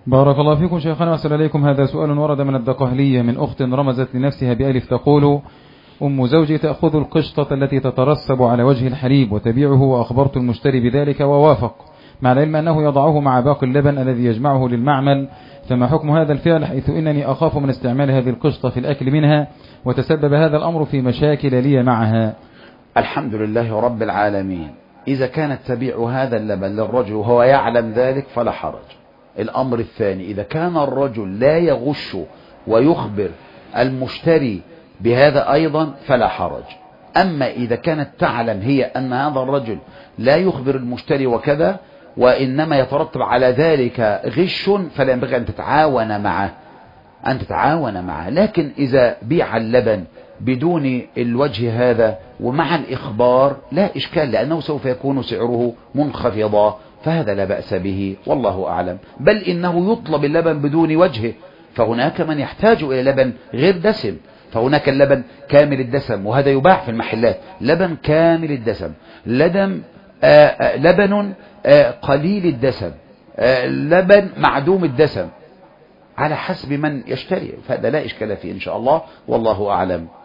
بارك الله فيكم شيخنا وأحسن إليكم. هذا سؤال ورد من الدقهلية من أخت رمزت لنفسها بألف تقول: أم زوجي تأخذ القشطة التي تترسب على وجه الحليب وتبيعه، وأخبرت المشتري بذلك ووافق، مع العلم أنه يضعه مع باقي اللبن الذي يجمعه للمعمل، فما حكم هذا الفعل، حيث إنني أخاف من استعمال هذه القشطة في الأكل منها، وتسبب هذا الأمر في مشاكل لي معها؟ الحمد لله رب العالمين. إذا كانت تبيع هذا اللبن للرجل وهو يعلم ذلك فلا حرج. الأمر الثاني: إذا كان الرجل لا يغش ويخبر المشتري بهذا أيضا فلا حرج. أما إذا كانت تعلم هي أن هذا الرجل لا يخبر المشتري وكذا، وإنما يترتب على ذلك غش، فلا ينبغي أن تتعاون معه. لكن إذا بيع اللبن بدون الوجه هذا ومع الإخبار لا إشكال، لأنه سوف يكون سعره منخفضا، فهذا لا بأس به والله أعلم. بل إنه يطلب اللبن بدون وجهه، فهناك من يحتاج إلى لبن غير دسم، فهناك اللبن كامل الدسم، وهذا يباع في المحلات، لبن كامل الدسم، لبن قليل الدسم، لبن معدوم الدسم، على حسب من يشتري، فهذا لا إشكال فيه إن شاء الله والله أعلم.